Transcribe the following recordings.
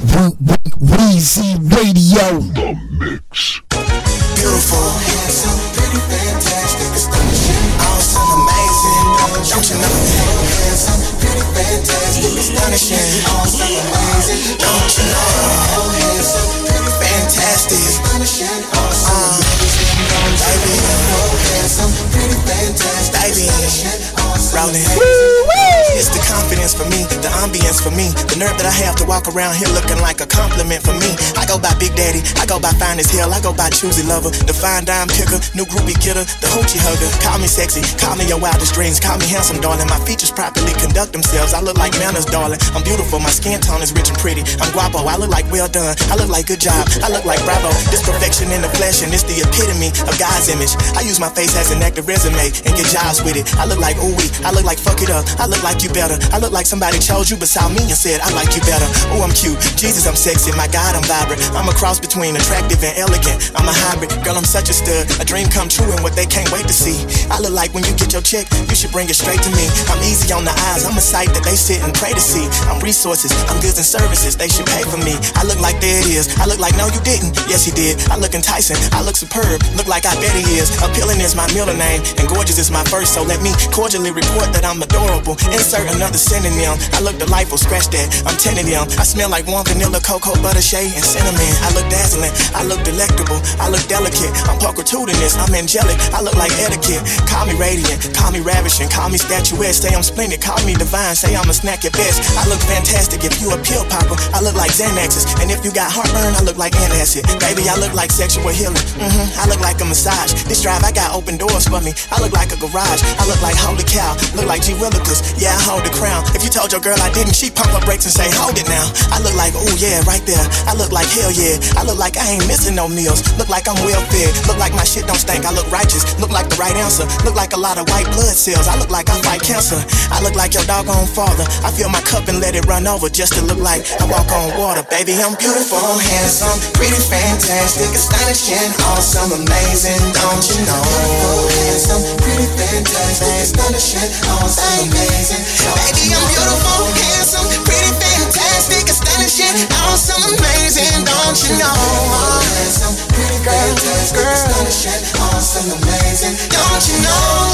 Weezy Radio. The Mix. Beautiful, handsome, pretty, fantastic, astonishing, awesome, amazing. Don't you know? Handsome, pretty, fantastic, astonishing, awesome, amazing. Don't you know? Handsome, pretty, fantastic, astonishing, awesome, amazing. Baby, handsome, pretty, fantastic, astonishing, awesome, amazing. It's the confidence for me, the ambience for me, the nerve that I have to walk around here looking like a compliment for me. I go by Big Daddy, I go by Fine as Hell, I go by Choosy Lover, the fine dime picker, new groupie getter, the hoochie hugger. Call me sexy, call me your wildest dreams, call me handsome, darling. My features properly conduct themselves. I look like manners, darling. I'm beautiful, my skin tone is rich and pretty. I'm guapo, I look like well done, I look like good job, I look like bravo. This perfection in the flesh and it's the epitome of God's image. I use my face as an active resume and get jobs with it. I look like ooh-wee, I look like fuck it up, I look like you better. I look like somebody chose you beside me and said I like you better. Oh, I'm cute, Jesus, I'm sexy, my God, I'm vibrant. I'm a cross between attractive and elegant. I'm a hybrid, girl, I'm such a stud. A dream come true and what they can't wait to see. I look like when you get your check, you should bring it straight to me. I'm easy on the eyes, I'm a sight that they sit and pray to see. I'm resources, I'm goods and services, they should pay for me. I look like there it is, I look like no you didn't. Yes he did, I look enticing, I look superb, look like I bet he is. Appealing is my middle name and gorgeous is my first, so let me cordially report that I'm adorable. Insert another synonym, I look delightful, scratch that, I'm 10 of them. I smell like warm vanilla, cocoa, butter, shea, and cinnamon. I look dazzling, I look delectable, I look delicate, I'm pulchritudinous, I'm angelic, I look like etiquette. Call me radiant, call me ravishing, call me statuesque, say I'm splendid, call me divine, say I'm a snack at best. I look fantastic if you a pill popper, I look like Xanaxes, and if you got heartburn, I look like antacid. Baby, I look like sexual healing, I look like a massage. This drive, I got open doors for me, I look like a garage, I look like holy cow, look like G Willikers, yeah I hold the crown. If you told your girl I didn't, she pump her brakes and say hold it now. I look like ooh yeah, right there, I look like hell yeah, I look like I ain't missing no meals, look like I'm well fed, look like my shit don't stink, I look righteous, look like the right answer, look like a lot of white blood cells, I look like I fight cancer, I look like your doggone father, I fill my cup and let it run over just to look like I walk on water. Baby, I'm beautiful, handsome, pretty, fantastic, astonishing, awesome, amazing, don't you know? Handsome, pretty, fantastic, astonishing, awesome, amazing. Baby, I'm beautiful, handsome, pretty, fantastic, astonishing, awesome, amazing, don't you know? Handsome, pretty, fantastic, astonishing, awesome, amazing, don't you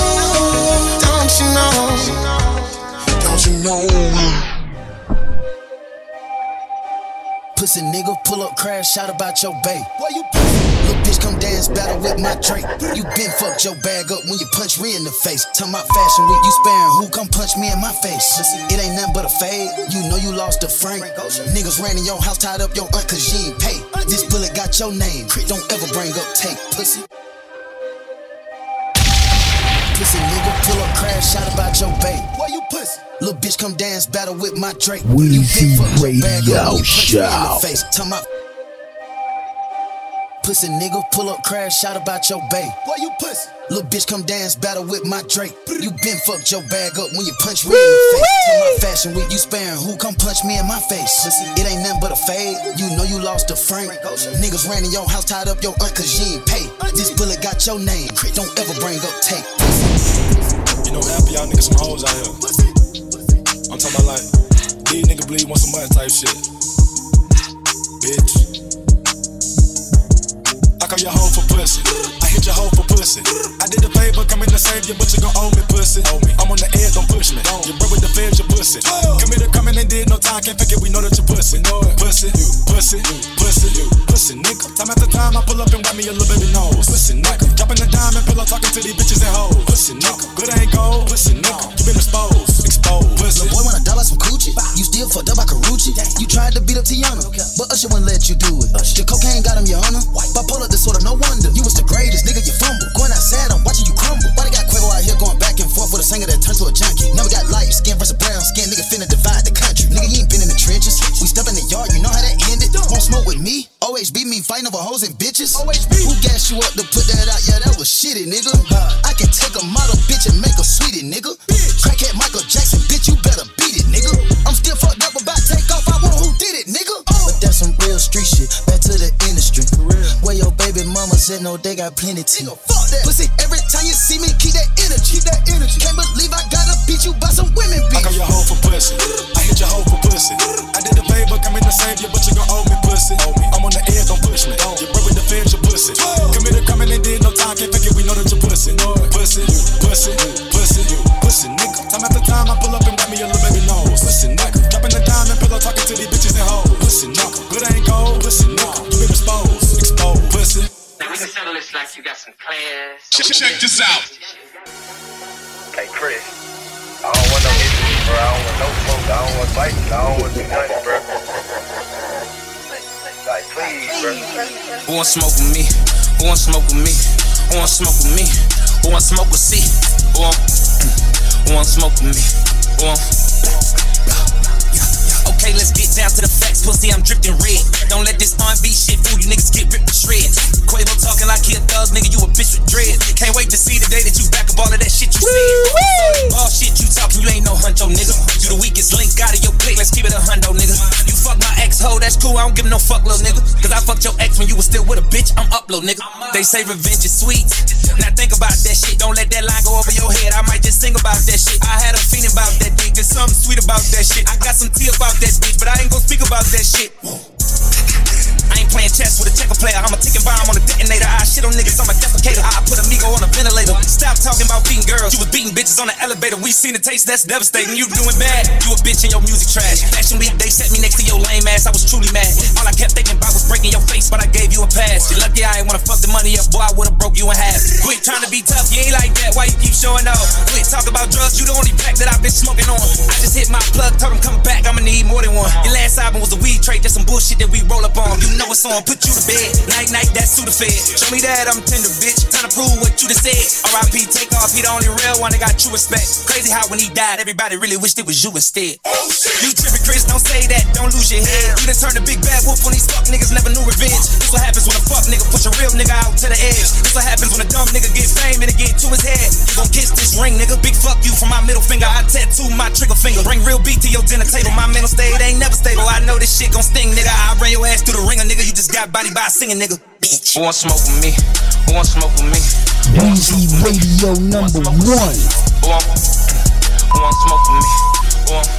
know? Don't you know? Don't you know? Pussy nigga, pull up, crash, shout about your bae. Why you little bitch come dance, battle with my Drake. You been fucked your bag up when you punch me in the face. Tell my fashion week, you sparing who come punch me in my face. It ain't nothing but a fade, you know you lost a Frank. Niggas ran in your house, tied up your aunt cause she ain't pay. This bullet got your name, don't ever bring up tape, pussy. Pussy nigga, pull up, crash, shout about your bae. Why you pussy? Little bitch come dance, battle with my Drake. Weezy Radio Show. Tell my pussy nigga, pull up, crash, shout about your bae. Why you pussy? Little bitch come dance, battle with my Drake. You been fucked your bag up when you punch me in the face. Tell my fashion week, you sparing who come punch me in my face. It ain't nothing but a fade, you know you lost a Frank. Niggas ran in your house, tied up your aunt cause she ain't pay. This bullet got your name, don't ever bring up tape. You know half of y'all niggas some hoes out here. I'm talking about like, these niggas bleed want some money type shit. Bitch. I call your hoe for pussy. I hit your hoe for pussy. I did the favor, come in to save you, but you gon' owe me pussy. I'm on the edge, don't push me. You broke with the feds, you pussy. Come here to come in and did no time, can't figure, we know that you pussy. Pussy, pussy, pussy, pussy, nigga. Time after time, I pull up and wipe me a little baby nose. Pussy, nigga. Dropping the dime and pillow talking to these bitches and hoes. Pussy, nigga. Good ain't gold. Pussy, nigga. You been exposed. Pussy. Little boy wanna dollar some coochie. You still fucked up by Karuchi. You tried to beat up Tiana, but Usher wouldn't let you do it. The cocaine got him, your honor. Bipolar disorder, no wonder. You was the greatest, nigga, you fumble. Going outside, I'm watching you crumble. Why they got Quavo out here going back and forth with a singer that turned to a junkie? Never got light skin versus brown skin, nigga finna divide the country. Nigga, you ain't been in the trenches. We step in the yard, you know how that ended. Won't smoke with me. OHB mean fighting over hoes and bitches. Who gassed you up to put that out? Yeah, that was shitty, nigga. I can take a model bitch and make her sweetie, nigga. Crackhead Michael Jackson, bitch, you better beat it, nigga. I'm still fucked up about take off. I wonder who did it, nigga. But that's some real street shit. Back to the industry. Where your baby mama said no, they got plenty to. Pussy, every time you see me, keep that energy. Can't believe I gotta beat you by some women, bitch. I call your hoe for pussy. I hit your hoe for pussy. I did the favor, come in to save you, but you gon' Who want smoke with me? Who want smoke with me? Who want smoke with me? Who want smoke with C? Who want smoke with me? Who want... Okay, let's get down to the facts, pussy, I'm dripping red. Don't let this R&B shit fool you niggas, get ripped to shreds. Quavo talking like he a thug, nigga, you a bitch with dread. Can't wait to see the day that you back up all of that shit you said. All shit you talking, you ain't no huncho, nigga. You the weakest link out of your clique, let's keep it a hundo, nigga. You fuck my ex-ho, that's cool, I don't give no fuck, little nigga. Cause I fucked your ex when you was still with a bitch, I'm upload, nigga. They say revenge is sweet. Now think about that shit, don't let that line go over your head. I might just sing about that shit. I had a feeling about that dick, there's something sweet about that shit. I got some tea about that bitch, but I ain't gon' speak about that shit. I ain't playing chess with a checker player. I'm a ticking bomb on a detonator. I shit on niggas, I'm a defecator. I put Amigo on a ventilator. Stop talking about beating girls. You was beating bitches on the elevator. We seen the taste, that's devastating. You doing bad, you a bitch and your music trash. Fashion week, they set me next to your lame ass. I was truly mad. All I kept thinking about was breaking your face, but I gave you a pass. You lucky I ain't wanna fuck the money up, boy, I would've broke you in half. Quit trying to be tough, you ain't like that. Why you keep showing off? Quit talk about drugs, you the only pack that I've been smoking on. I just hit my plug, told him come back, I'ma need more than one. Your last album was a weed trade, just some bullshit that we roll up on. You know it's on, put you to bed. Night, night, that's Sudafed. Show me that I'm tender, bitch. Time to prove what you just said. R.I.P. take off, he the only real one that got true respect. Crazy how when he died, everybody really wished it was you instead. You trippin', Chris, don't say that, don't lose your head. You done turned a big bad wolf on these fuck niggas, never knew revenge. This what happens when a fuck nigga push a real nigga out to the edge. This what happens when a dumb nigga get fame and it get to his head. You gon' kiss this ring, nigga. Big fuck you from my middle finger. I tattoo my trigger finger. Bring real beat to your dinner table. My mental state ain't never stable. I know this shit gon' sting, nigga. I ran your ass through the ringer, nigga. You just got body by a singing, nigga. Bitch. Who want smoke with me? Who want smoke with me? Weezy Radio number 1. Who want smoke with me? Who want...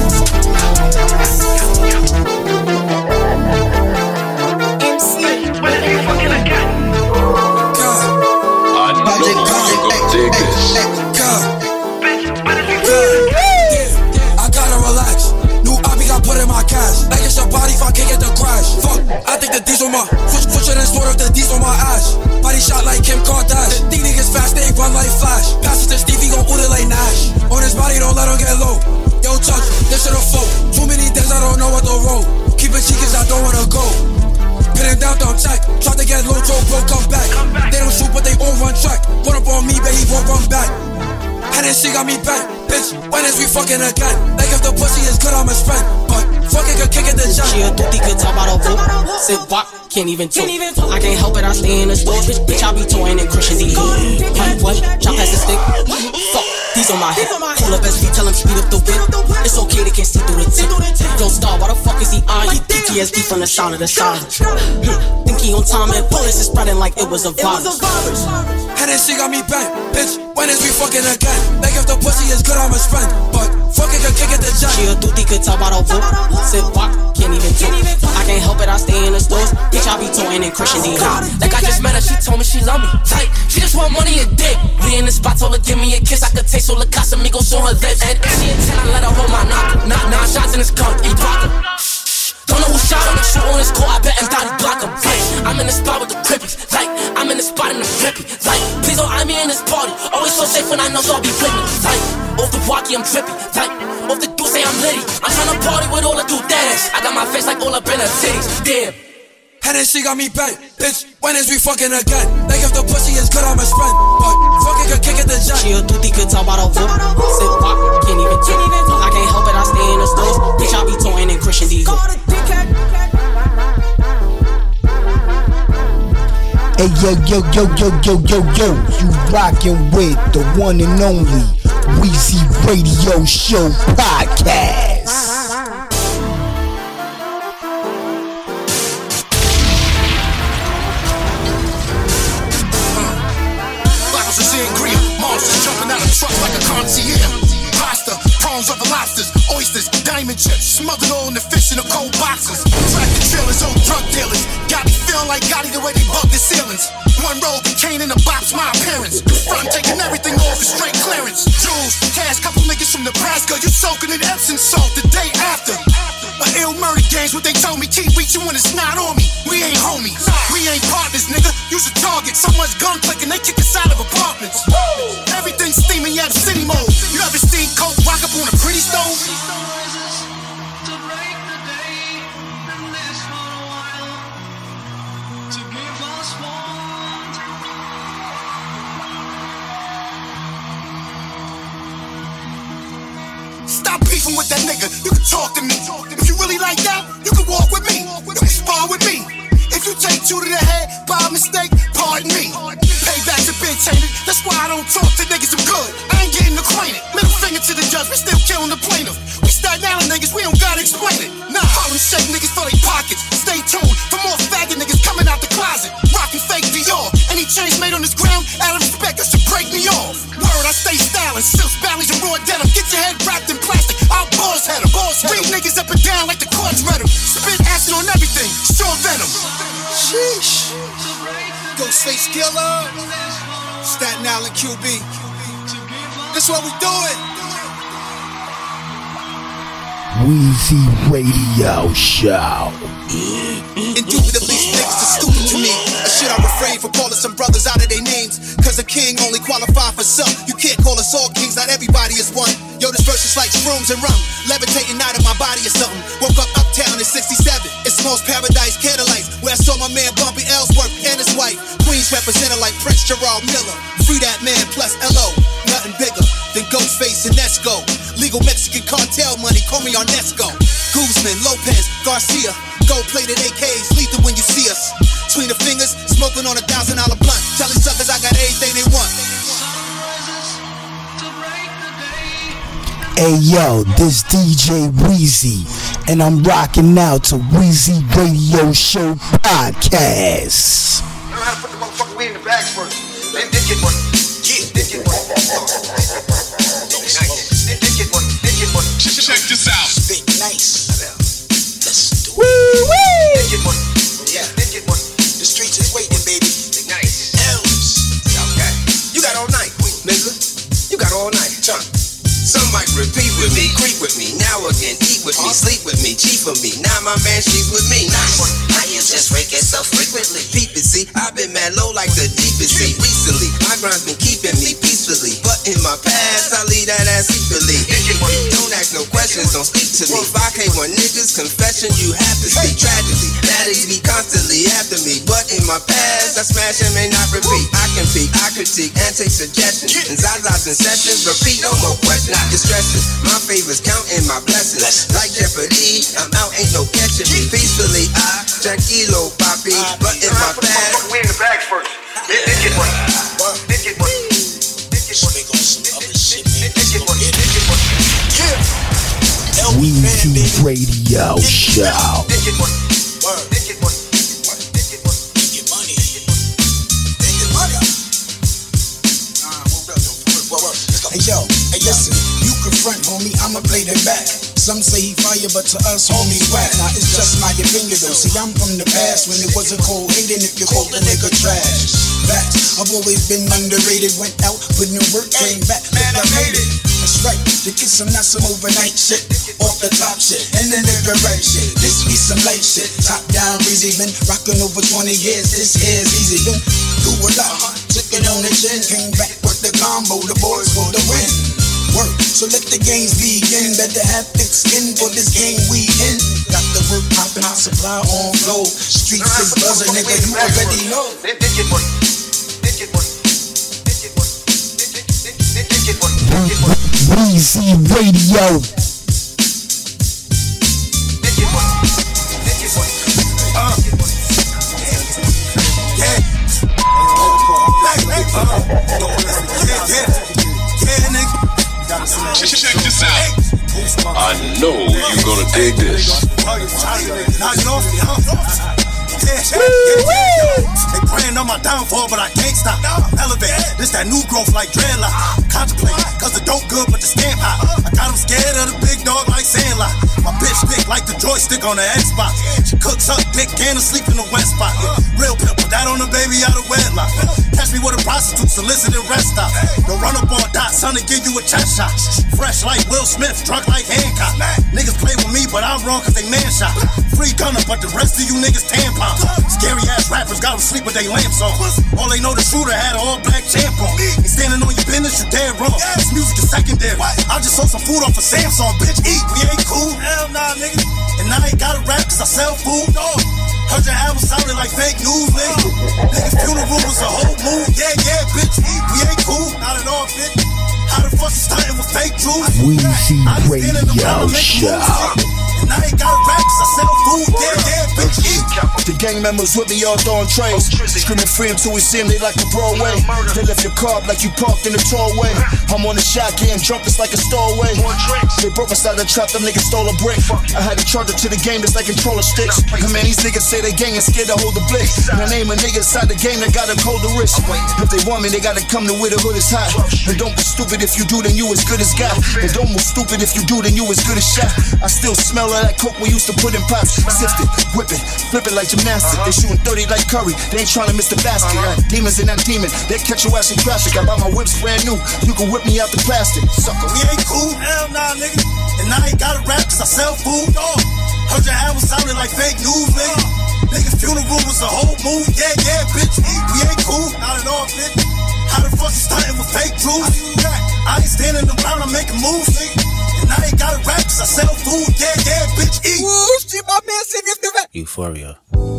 I gotta relax. New Abby got put in my cash. Like it's your body if I can't get the crash. Fuck, I think the D's on my switch it and sort of the D's on my ass. Body shot like Kim Kardashian. These niggas fast, they run like Flash. Pass it to Stevie, gon' order like Nash. On his body, don't let him get low. Yo, touch, this shit a folk. Too many days, I don't know what to roll. Keep it cheap, cause I don't wanna go. Pin him down, don't check. Try to get low, Joe, bro, come back. They don't shoot, but they all run track. Run up on me, baby, won't run back. And then she got me back, bitch. When is we fucking again? Like if the pussy is good, I'm his friend. But fucking could kick it the jump. She a dookie, could talk about a vote. Sit walk, can't even talk. I can't help it, I stay in the store. Bitch, I be toying in Christian D. Honey, what? Chop past the stick. Fuck, these on my hip. Pull up SV, tell him speed up the whip. It's okay, they can't see through the tip. Yo, Star, why the fuck is he on? He PTSD from the sound of the silence. Think he on time and bullets is spreading like it was a virus. And then she got me back, bitch. When is we fucking again? Like if the pussy is good, I'm his friend. But fucking could kick it the jump. She a dookie, could talk about a vote. Sit walk, can't even talk. I can't help it, I stay in the stores. Bitch, I be toying in Christian D. Like I just met her, she told me she love me. Tight, she just want money and dick. We in the spot, told her give me a kiss. I could taste all the Casamigos on her lips. And she a 10, I let her hold my knock. Knock, 9 shots in his cup, he block her. Don't know who shot him, the shoot on his core, I bet him thought he block him. I'm in the spot with the crippies, like, I'm in the spot in the flippy. Like, please don't eye me in this party. Always so safe when I know y'all be with me. Like, off the walkie, I'm trippy. Like, off the do say I'm litty. I'm tryna party with all the do dads. I got my face like all up in her titties. Damn. And then she got me back, bitch. When is we fucking again? Like if the pussy is good, I'm his friend. But fucking could kick it the jump. She a dookie, could talk about a vote. Sit walk, can't even talk. I can't help it, I stay in the stores. Bitch, I be toying in Christian D. Hey yo, you rockin' with the one and only Weezy Radio Show Podcast. Bottles of sangria, monsters jumping out of trucks like a concierge. Pasta, prawns over lobsters, oysters, diamond chips, smothered all in the fish in the cold boxes. Tractor trailers, old drug dealers, got me feeling like Gotti the way they bug the ceilings. One roll cocaine in the box, my appearance. Front taking everything off for straight clearance. Jewels, cash, couple niggas from Nebraska, you soaking in Epsom salt the day after. A ill murder game's what they told me. Keep reaching when it's not on me. We ain't homies, we ain't partners, nigga. Use a target, so much gun clicking, they kick us out of apartments. Everything's steaming, you have city mode. You ever seen coke rock up on a pretty stove? To break the day, and this for a while. To give beefing with that nigga, you can talk to me. If you really like that, you can walk with me. You can spar with me. If you take two to the head by mistake, pardon me. Payback's a bit tainted, that's why I don't talk to niggas I'm good. I ain't getting acquainted. Middle finger to the judge, we still killing the plaintiff. We Staten Island niggas, we don't gotta explain it. Nah, Harlem Shake niggas for they pockets. Stay tuned for more faggot niggas coming out the closet. Rockin' fake Dior, any change made on this ground, out of respect, that should break me off. Word, I stay styling, silks, ballies, and raw denim. Get your head wrapped in plastic, I'll boss head 'em. Bring niggas up and down like the courts read 'em. Spit acid on everything, sure venom. Sheesh. Ghostface Killer, Staten Island QB. That's what we doing. Weezy Radio Show. Indubitably, niggas are stupid to me. A shit I refrain from calling some brothers out of their names. Cause a king only qualified for some. You can't call us all kings, not everybody is one. Yo, this verse is like shrooms and rum. Levitating out of my body or something. Woke up uptown in 67. It's Smalls Paradise, Candlelights. Where I saw my man Bumpy Ellsworth and his wife. Queens represented like Prince Gerald Miller. Free that man plus LO. Nothing bigger than Ghostface and Esco. Legal Mexican cartel money, call me Arnesco. Guzman, Lopez, Garcia. Gold-plated AKs, lethal when you see us. Between the fingers, smoking on $1,000 blunt. Telling suckers I got everything they want. Hey yo, this DJ Weezy, and I'm rocking out to Weezy Radio Show Podcast. I know how to put the motherfucking weed in the bags first. Then get money. Yeah, then get money. Then get money. Then get money. Check this out. Spit nice. Let's do it. Woo-wee! Then get money. Yeah, then get money. The streets is waiting, baby. Nice. L's. Okay. You got all night, nigga. You got all night. Chunk. Some might repeat with me, creep with me, now again, eat with me, sleep with me, cheat for me. Now my man, she's with me. Nice. How you just rake it so frequently? Peep it, see, I've been mad low like the deepest sea. Recently, my grind's been keeping me peacefully, but in my past, I leave that ass secretly. Don't ask no questions, don't speak to me. 5K1 niggas, confession, you have to speak tragedy. Daddies be constantly after me, but in my past, I smash and may not repeat. I can peek, I critique, and take suggestions. And Zaza's in session, repeat, no more questions. Distressing, my favors counting my blessings. Like Jeopardy, I'm out, ain't no catching me. Peacefully, I tranquilo, papi. But in my past, we in the bags first. Then get money. Then get money. Then get money. Then get money. Weezy Radio Show. Then get money. Then get money. Then get money. Hey yo, hey listen, you confront homie, I'ma play that back. Some say he fire, but to us homie whack. Now it's just my opinion though. See, I'm from the past when it wasn't cold hating if you called a nigga trash. Facts, I've always been underrated. Went out, put in work, came back, man, I made it. That's right, to get some not some overnight shit, off the top shit, and then the right shit. This be some light shit, top down breezy. Been rocking over 20 years, this here's easy. Been do a lot, took it on the chin, came back with the combo, the boys for the win. Work, so let the games begin. Better have thick skin for this game we in. Got the work poppin', supply on flow. Streets is buzzing, nigga, you already know. Then get money. Then get money. Then get money. Then get money. Then get money. Weezy Radio. Then get money. Then get money. Check this out. I know you're gonna dig this. They praying on my downfall, but I can't stop. Elevate, this that new growth like dreadlock. Contemplate, cause the dope good, but the stamp hot. I got them scared of the big dog like Sandlot. My bitch thick like the joystick on the Xbox. She cooks up dick and asleep in the wet spot. Real pimp, put that on the baby out of wedlock. Catch me with a prostitute, soliciting rest stop. Don't run up on Dot, son, to give you a chest shot. Fresh like Will Smith, drunk like Hancock. Niggas play with me, but I'm wrong cause they man shot. Free gunner, but the rest of you niggas tampons. Scary ass rappers got them sleep with they lamps on. All they know the shooter had an all black champ on. Ain't standing on your business, you dead wrong. This music is secondary. I just sold some food off of Samsung, bitch. Eat, we ain't cool. Hell nah, nigga. And I ain't gotta rap cause I sell food. Heard your album sounded like fake news, nigga. Niggas funeral was a whole move. Yeah, bitch. Eat, we ain't cool. Not at all, bitch. How the fuck you starting with fake juice? Weezy Radio Show. And I ain't got a rap 'cause I sell food, yeah, bitch, eat. The gang members with me all throwing trays, screaming free until we see them, they like the Broadway. They left your car up like you parked in the tollway. I'm on the shot getting drunk, it's like a stowaway. They broke inside the trap, them niggas stole a brick. I had to charge it to the game, it's like controller sticks. And man, these niggas say they gang and scared to hold the blick. And the name of niggas inside the game that gotta hold the risk. If they want me, they gotta come to where the hood is hot. And don't be stupid if you do, then you as good as got. And don't move stupid if you do, then you as good as shot. I still smell of that coke we used to put in pots. Sift it, whip it, flip it like gymnastics. They shooting 30 like Curry, they ain't trying to miss the basket. Demons in that demon, they catch your ass in traffic. I buy my whips brand new, you can whip me out the plastic. Sucker. We ain't cool, hell nah, nigga. And I ain't got a rap 'cause I sell food, dog. Heard your album sounded like fake news, nigga. Nigga's funeral was a whole move, yeah, bitch. We ain't cool, not at all, bitch. How the fuck you starting with fake juice? I ain't standing around, I'm making moves, nigga. And I ain't got a rap 'cause I sell food, yeah, bitch, eat. Euphoria.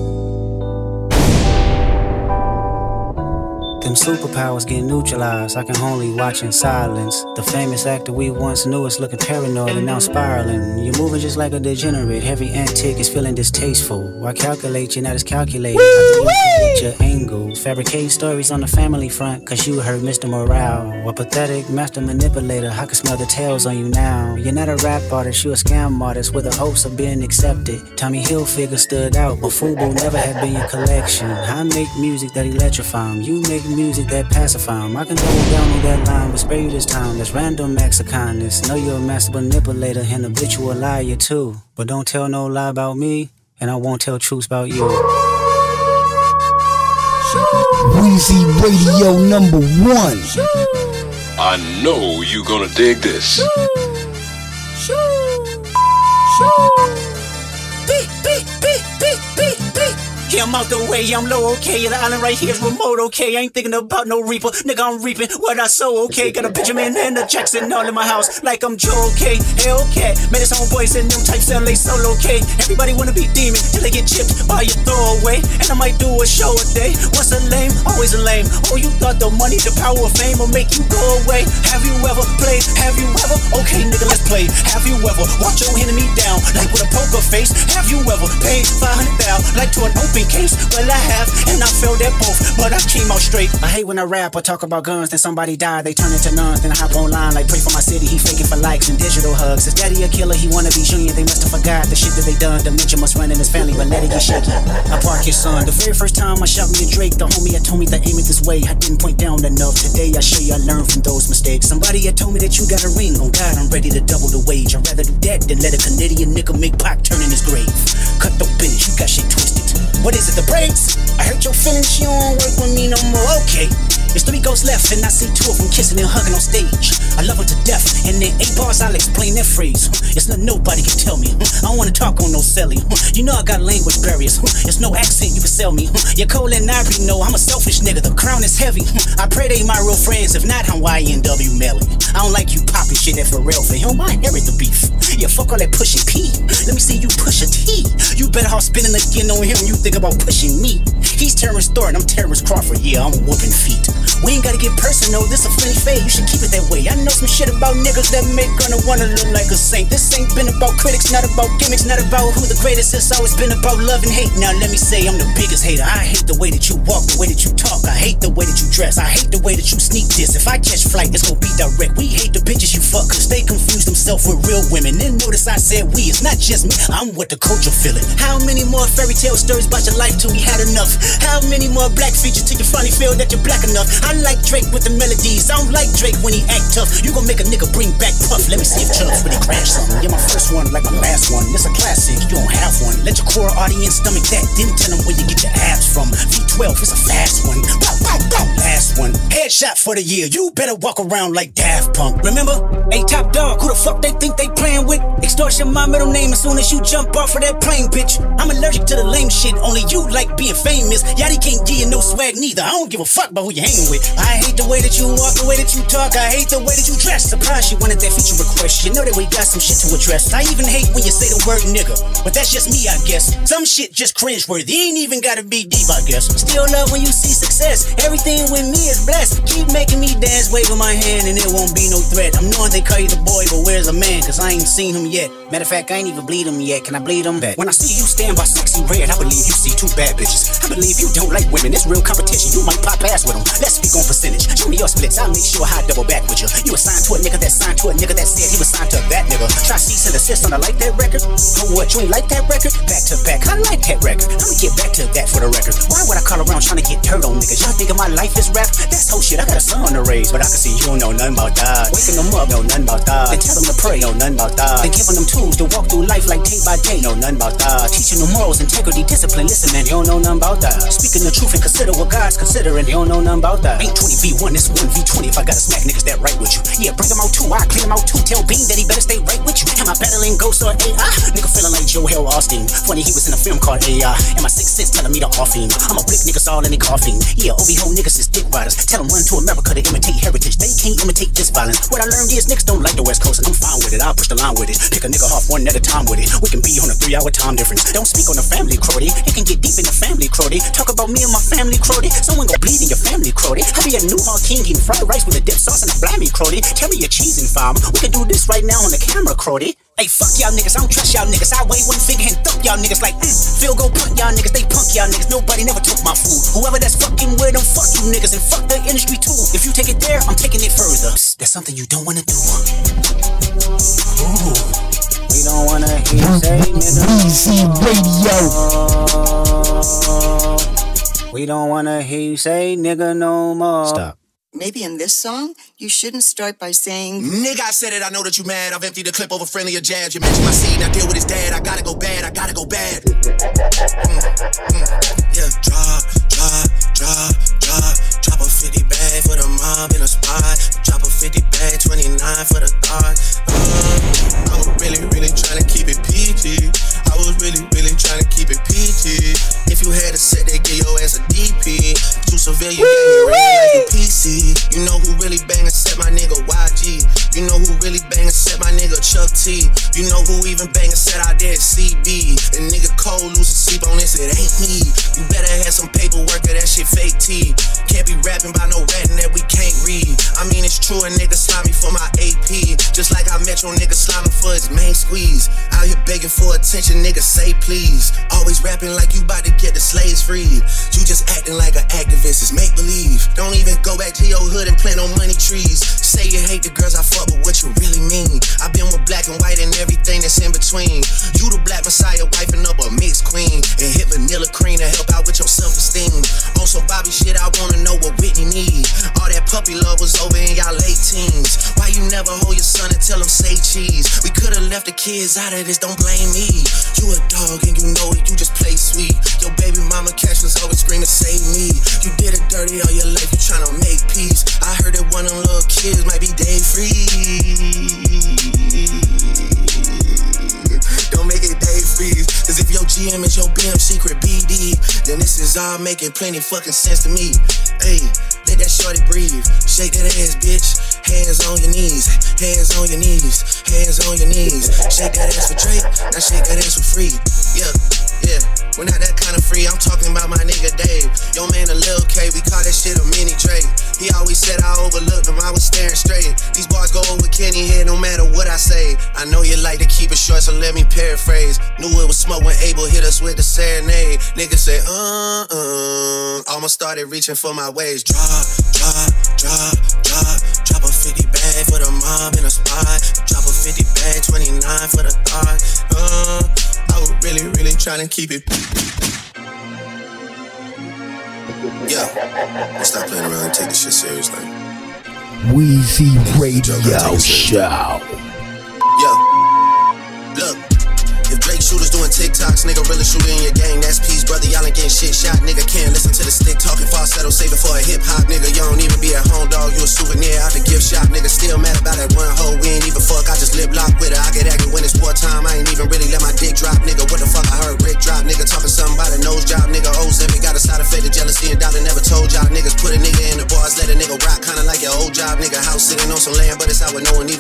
Them superpowers get neutralized. I can only watch in silence. The famous actor we once knew is looking paranoid and now spiraling. You're moving just like a degenerate. Every antic is feeling distasteful. Why calculate? You're not as calculated. I can your angle. Fabricate stories on the family front, cause you heard Mr. Morale. A pathetic master manipulator. I can smell the tails on you now. You're not a rap artist, you're a scam artist with the hopes of being accepted. Tommy Hilfiger stood out, but FUBU never had been your collection. I make music that electrify 'em. You make music that pacify 'em. I can double down on that line, but spare you this time. That's random acts of kindness. Know you're a master manipulator and habitual liar too. But don't tell no lie about me, and I won't tell truths about you. Weezy Radio #1. I know you gonna dig this. Yeah, I'm out the way, I'm low, okay. The island right here is remote, okay. I ain't thinking about no reaper, nigga, I'm reaping what I sow, okay. Got a Benjamin and a Jackson all in my house, like I'm Joe, okay. Hellcat, made his homeboys and them types LA solo, okay. Everybody wanna be demon till they get chipped by your throwaway. And I might do a show a day. Once a lame, always a lame. Oh, you thought the money, the power of fame will make you go away. Have you ever played? Have you ever? Okay, nigga, let's play. Have you ever watch your enemy down like with a poker face? Have you ever paid 500,000 like to an open case? Well, I have, and I failed at both, but I came out straight. I hate when I rap or talk about guns, then somebody die, they turn into nuns. Then I hop online like pray for my city, he faking for likes and digital hugs. His daddy a killer, he wanna be junior, they must have forgot the shit that they done. Dementia must run in his family, but let it get shaky. I park his son. The very first time I shot me a Drake, the homie had told me to aim it this way. I didn't point down enough. Today I show you I learned from those mistakes. Somebody had told me that you got a ring. On God, I'm ready to double the wage. I'd rather do that than let a Canadian nigga make Pac turn in his grave. Cut the business, you got shit twisted. What is it, the brakes? I hurt your feelings, she don't work with me no more. Okay, there's 3 ghosts left, and I see 2 of them kissing and hugging on stage. I love her to death, and in 8 bars I'll explain that phrase. It's nothing nobody can tell me. I don't wanna talk on no celly. You know I got language barriers. It's no accent you can sell me. You're Cole and Ivory, know I'm a selfish nigga. The crown is heavy. I pray they my real friends. If not, I'm YNW Melly. I don't like you popping shit that for real for him. I inherit the beef. Yeah, fuck all that pushing P. Let me see you push a T. You better off spinning again on him. You think about pushing me. He's Terrence Thornton, I'm Terrence Crawford. Yeah, I'm whooping feet. We ain't gotta get personal, this a friendly fade. You should keep it that way. I know some shit about niggas that make gonna wanna look like a saint. This ain't been about critics, not about gimmicks, not about who the greatest. It's always been about love and hate. Now let me say I'm the biggest hater. I hate the way that you walk, the way that you talk. I hate the way that you dress. I hate the way that you sneak this. If I catch flight, it's gonna be direct. We hate the bitches you fuck, cause they confuse themselves with real women. Then notice I said we, it's not just me. I'm what the culture feeling. How many more fairy tale stories about your life till we had enough? How many more black features till you finally feel that you're black enough? I like Drake with the melodies. I don't like Drake when he act tough. You gon' make a nigga bring back Puff. Let me see if Chubbs really crash something. You're my first one like my last one. It's a classic, you don't have one. Let your core audience stomach that. Then tell them where you get your abs from. V12 is a fast one. Bow, bow, bow. Last one. Headshot for the year. You better walk around like Daft Punk. Remember? Hey, Top Dog, who the fuck they think they playing with? Extortion my middle name as soon as you jump off of that plane, bitch. I'm allergic to the lame shit. Only you like being famous. Yachty can't give you no swag neither. I don't give a fuck about who you hanging with. I hate the way that you walk, the way that you talk. I hate the way that you dress. Surprised you wanted that feature request. You know that we got some shit to address. I even hate when you say the word nigga, but that's just me, I guess. Some shit just cringeworthy. Ain't even gotta be deep, I guess. Still love when you see success. Everything with me is blessed. Keep making me dance, waving my hand, and it won't be no threat. I'm knowing they call you the boy, but where's the man? Cause I ain't seen him yet. Matter of fact, I ain't even bleed him yet. Can I bleed him back? When I see you stand by sexy red, I believe you see two bad bitches. I believe you don't like women, it's real competition. You might pop ass with them. Let's speak on percentage. Show me your splits, I'll make sure I double back with you. You assigned to a nigga that signed to a nigga that said he was signed to that nigga. Try cease and desist on a like that record. Oh, what, you ain't like that record? Back to back, I like that record. I'ma get back to that for the record. Why would I call around trying to get dirt on niggas? Y'all thinking my life is rap? That's whole shit, I got a son to raise, but I can see you don't know nothing about that. Waking them up, know nothing about that. Then tell them to pray, know nothing about that. Then giving them tools to walk through life like day by day, know nothing about that. Teaching them morals, integrity, discipline, listen man, you don't know nothing about that. Speaking the truth and consider what God's considering, you don't know nothing about that. Ain't 20v1, it's 1v20 if I gotta smack niggas that right with you. Yeah, bring them out too, I clean them out too. Tell Bean that he better stay right with you. Am I battling ghosts or AI? Nigga feeling like Joe Hill Austin. Funny, he was in a film called AI. And my 6 cents telling me to off him. I'm a blick niggas all in the coffin. Yeah, OB-ho niggas is dick riders. Tell them run to America to imitate heritage. They can't imitate this violence. What I learned is niggas don't like the West Coast, and I'm fine with it. I'll push the line with it. Pick a nigga off one at a time with it. We can be on a 3-hour time difference. Don't speak on the family, Crody. It can get deep in the family, Crody. Talk about me and my family, Crody. Someone go bleed in your family, Crody. I be a New Hall King eating fried rice with a dip sauce and a blammy, Crody. Tell me your cheese and farm. We can do this right now on the camera, Crody. Hey, fuck y'all niggas, I don't trust y'all niggas. I wave one finger and thump y'all niggas like, Phil go punk y'all niggas, they punk y'all niggas. Nobody never took my food. Whoever that's fucking with them, fuck you niggas and fuck the industry too. If you take it there, I'm taking it further. Psst, that's something you don't wanna do. Ooh, we don't wanna hear you say nigga. Weezy Radio. We don't wanna hear you say nigga no more. Stop. Maybe in this song, you shouldn't start by saying, nigga, I said it, I know that you mad. I've emptied the clip over friendlier jabs. You mentioned my seed, now deal with his dad. I gotta go bad, I gotta go bad. Yeah, drop a 50 bag for the mob in a spot. Drop a 50 bag, 29 for the thought. I was really trying to keep it PG. I was really trying to keep it PG. If you had a set, they give your ass a DP. To civilian, gang, like a PC. You know who really bang except my nigga YG. You know who really bang except my nigga Chuck T. You know who even bang except our dad CB. And nigga Cole losing sleep on this, it ain't me. You better have some paperwork or that shit fake T. Can't be rapping by no ratting that we can't read. I mean it's true, a nigga slimy for my AP. Just like I met your nigga slimy for his main squeeze. Out here begging for attention, nigga say please. Always rapping like you about to get the slaves freed. You just acting like an activist, it's make believe. Don't even go back to your hood and plant on money trees. Say you hate the girls I fuck, but what you really mean? I've been with black and white and everything that's in between. You the black messiah wiping up a mixed queen. And hit vanilla cream to help out with your self-esteem. On some Bobby shit, I wanna know what Whitney need. All that puppy love was over in y'all late teens. Why you never hold your son and tell him say cheese? We could've left the kids out of this, don't blame me. You a dog and you know it, you just play sweet. Your baby mama cash was always screaming, save me. You did it dirty all your life, you tryna make peace. I heard that one of them little kids might be day free. Don't make it day freeze. Cause if your GM is your BM secret BD, then this is all making plenty fucking sense to me. Hey, let that shorty breathe. Shake that ass, bitch. Hands on your knees. Hands on your knees. Hands on your knees. Shake that ass for Drake. Now shake that ass for free. Yeah. We're not that kind of free, I'm talking about my nigga Dave. Yo man, a Lil K, we call that shit a mini Drake. He always said I overlooked him, I was staring straight. These bars go over Kenny here no matter what I say. I know you like to keep it short, so let me paraphrase. Knew it was smoke when Abel hit us with the serenade. Niggas say, almost started reaching for my waist. Drop a 50 bag for the mob in a spot. Drop a 50 bag, 29 for the thought. I was really trying to keep it. Yeah, let's stop playing around and take this shit seriously. Weezy Radio Show. Yeah, look. If Drake shooters doing TikToks, nigga really shooting in your gang, that's peace, brother. Y'all ain't getting shit shot, nigga. Can't listen to the stick talking falsetto, saving for a hip hop, nigga. You don't even be at home, dog. You a souvenir out the gift shop, nigga. Still mad about that one hoe. We ain't even fuck. I just lip lock with her. I get active when it's wartime. I ain't even really let my dick drop, nigga. What the fuck? I heard Rick drop, nigga. Talking something about a nose job, nigga. Oh, Zimmy got a side effect of jealousy and doubt. I never told y'all niggas put a nigga in the bars, let a nigga rock, kinda like your old job, nigga. House sitting on some land, but it's out where no one even really knows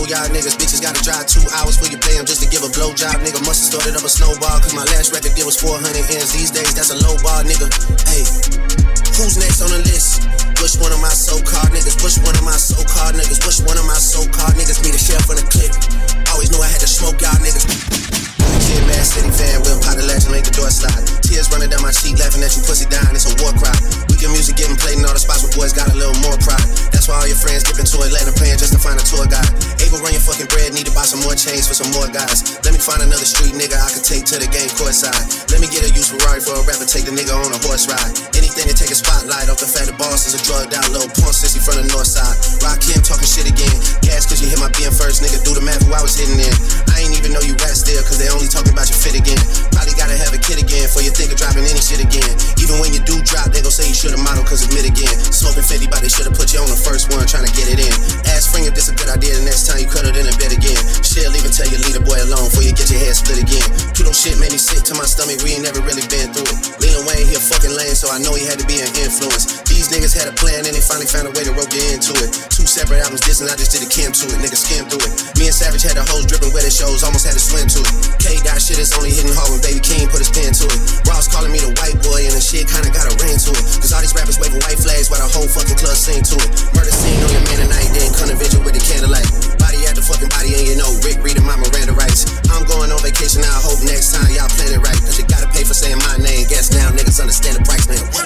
know y'all niggas. Bitches gotta drive 2 hours for you pay them just to give a blowjob. Nigga must've started up a snowball, cause my last record deal was 400 M's. These days, that's a low bar, nigga. Hey, who's next on the list? Which one of my so-called niggas? Which one of my so-called niggas? Which one of my so-called niggas need a share from the clip? Always knew I had to smoke y'all niggas. Kid, Mad City fan, Will pot of legend, make the door slide. Tears running down my cheek, laughing at you pussy dying, it's a war cry. Weekend music getting played in all the spots where boys got a little more pride. That's why all your friends dip into Atlanta paying just to find a tour guide. Able run your fucking bread, need to buy some more chains for some more guys. Let me find another street nigga I could take to the game courtside. Let me get a used Ferrari for a rapper, take the nigga on a horse ride. Anything to take a spotlight off the fact the boss is a drugged out little punk sissy from the north side. Rock him talking shit again. Gas cause you hit my being first, nigga, do the math who I was hitting in. I ain't even know you rap still cause they only talking about your fit again. Probably gotta have a kid again before you think of dropping any shit again. Even when you do drop, they gon' say you should've modeled cause admit again. Smoking 50, but they should've put you on the first one trying to get it in. Ask Spring if this a good idea, the next time you cuddled in a bed again. Shit, leave and tell you leave the boy alone before you get your head split again. Pluto shit made me sick to my stomach, we ain't never really been through it. Lil Wayne here fucking lame, so I know he had to be an influence. These niggas had a plan and they finally found a way to rope you into it. 2 separate albums dissing, I just did a Kim to it, niggas skim through it. Me and Savage had the hoes dripping wet at shows, almost had to swim to it. K-Dot shit is only hitting hard when Baby King put his pen to it. Ross calling me the white boy and the shit kinda got a ring to it. Cause all these rappers waving white flags while the whole fucking club sing to it. Murder scene on your man tonight, then come to vigil with the candlelight. Body at the fucking body and you know Rick reading my Miranda rights. I'm going on vacation now, I hope next time y'all plan it right. Cause you gotta pay for saying my name. Guess now niggas understand the price, man. What?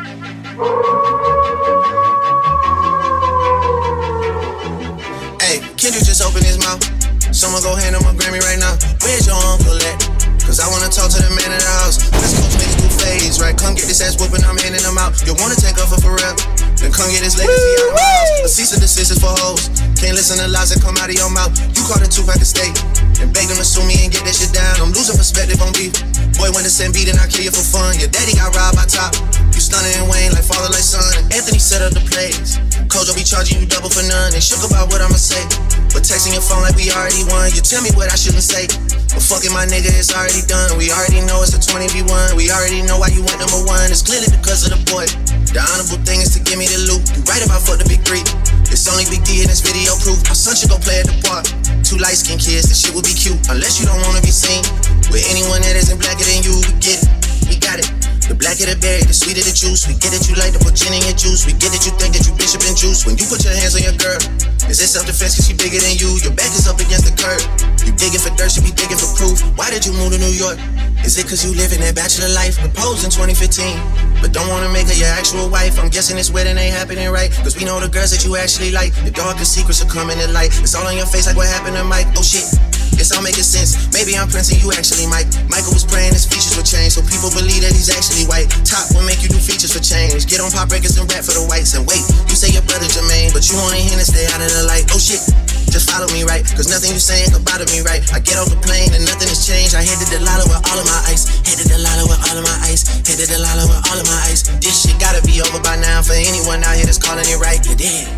Hey, Kendrick just opened his mouth. Someone go hand him a Grammy right now. Where's your uncle at? Cause I wanna talk to the man in the house. West Coast niggas do phase, right? Come get this ass whooping, I'm handing them out. You wanna take off for real? Then come get this legacy out of my house. A cease and desist is for hoes. Can't listen to lies that come out of your mouth. You caught a 2-pack of steak and beg them to sue me and get that shit down. I'm losing perspective on beef. Boy, when the send beat and I kill you for fun. Your daddy got robbed by Top. You stunning and Wayne like father, like son. Anthony set up the plays. Kojo be charging you double for none. They shook about what I'ma say, but texting your phone like we already won. You tell me what I shouldn't say, but fucking my nigga, it's already done. We already know it's a 20v1. We already know why you went #1. It's clearly because of the boy. The honorable thing is to give me the loot. You right about fuck the big 3. It's only Big D in this video proof. My son should go play at the park. 2 light-skinned kids, that shit would be cute. Unless you don't wanna be seen with anyone that isn't blacker than you. We get it, we got it. The blacker the berry, the sweeter the juice. We get that you like to put gin in your juice. We get that you think that you bishop and juice. When you put your hands on your girl, is it self-defense cause she bigger than you? Your back is up against the curb. You digging for dirt, she be digging for proof. Why did you move to New York? Is it cause you living that bachelor life? Proposed in 2015, but don't wanna make her your actual wife. I'm guessing this wedding ain't happening right, cause we know the girls that you actually like. The darkest secrets are coming to light. It's all on your face like what happened to Mike. Oh shit, it's all making sense. Maybe I'm Prince and you actually Mike. Michael was praying his features would change, so people believe that he's actually white. Top will make you do features for change. Get on pop records and rap for the whites. And wait, you say your brother Jermaine, but you only here to stay out of the light. Oh shit, just follow me right, cause nothing you saying could bother me right. I get off the plane and nothing has changed. I headed to Lala with all of my ice. Headed to Lala with all of my ice. Headed to Lala with all of my ice. This shit gotta be over by now for anyone out here that's calling it right. You did.